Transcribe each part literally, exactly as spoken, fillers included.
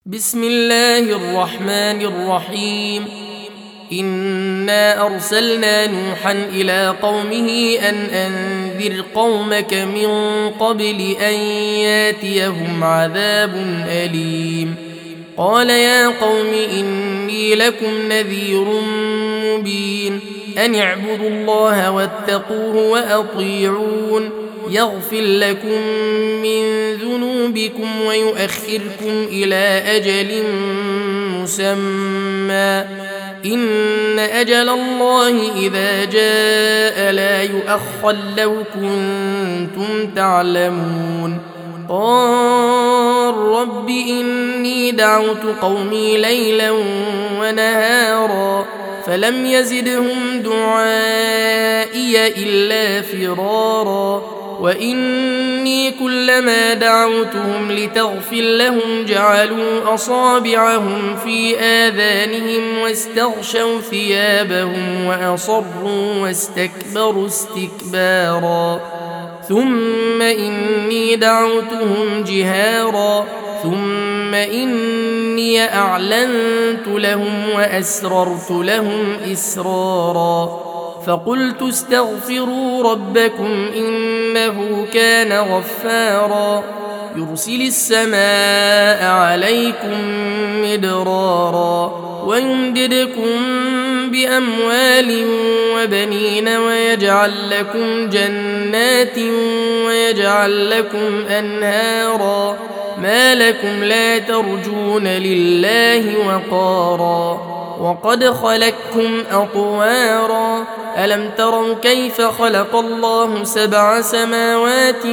بسم الله الرحمن الرحيم. إنا أرسلنا نوحا إلى قومه أن أنذر قومك من قبل أن ياتيهم عذاب أليم. قال يا قوم إني لكم نذير مبين أن اعبدوا الله واتقوه وأطيعون يغفر لكم من ذنوبكم ويؤخركم إلى أجل مسمى إن أجل الله إذا جاء لا يؤخر لو كنتم تعلمون. قال رب إني دعوت قومي ليلا ونهارا فلم يزدهم دعائي إلا فرارا وإني كلما دعوتهم لتغفر لهم جعلوا أصابعهم في آذانهم واستغشوا ثيابهم وأصروا واستكبروا استكبارا ثم إني دعوتهم جهارا ثم إني أعلنت لهم وأسررت لهم إسرارا فقلت استغفروا ربكم إنه كان غفارا يرسل السماء عليكم مدرارا ويمددكم بأموال وبنين ويجعل لكم جنات ويجعل لكم أنهارا ما لكم لا ترجون لله وقارا وقد خلقكم أطوارا ألم تروا كيف خلق الله سبع سماوات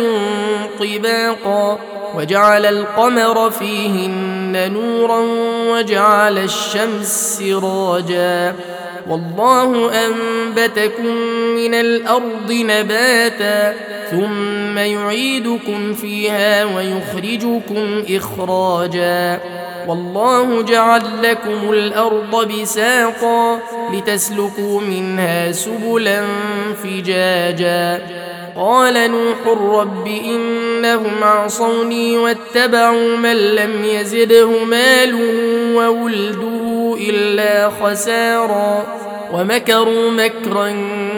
طباقا وجعل القمر فيهن نورا وجعل الشمس سراجا والله أنبتكم من الأرض نباتا ثم يعيدكم فيها ويخرجكم إخراجا والله جعل لكم الأرض بساطا لتسلكوا منها سبلا فجاجا قال نوح رب إنهم عصوني واتبعوا من لم يزده ماله وولده إلا خسارا ومكروا مكرا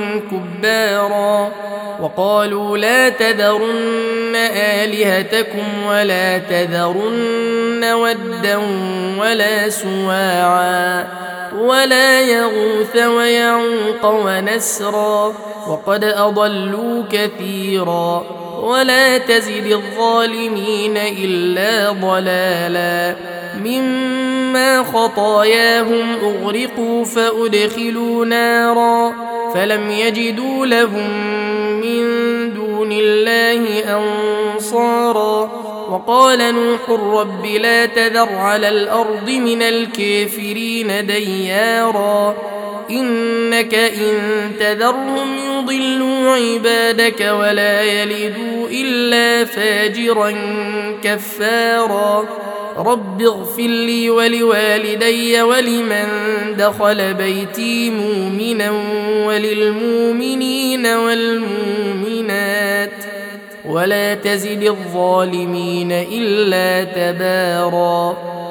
كبارا وقالوا لا تذرن آلهتكم ولا تذرن ودا ولا سواعا ولا يغوث ويعوق ونسرا وقد أضلوا كثيرا ولا تزد الظالمين إلا ضلالا مما خطاياهم أغرقوا فأدخلوا نارا فلم يجدوا لهم من دون الله أنصارا وقال نوح رب لا تذر على الأرض من الكافرين ديارا إنك إن تذرهم يضلوا عبادك ولا يلدوا إلا فاجرا كفارا رب اغفر لي ولوالدي ولمن دخل بيتي مؤمنا وللمؤمنين والمؤمنات ولا تزد الظالمين إلا تبارا.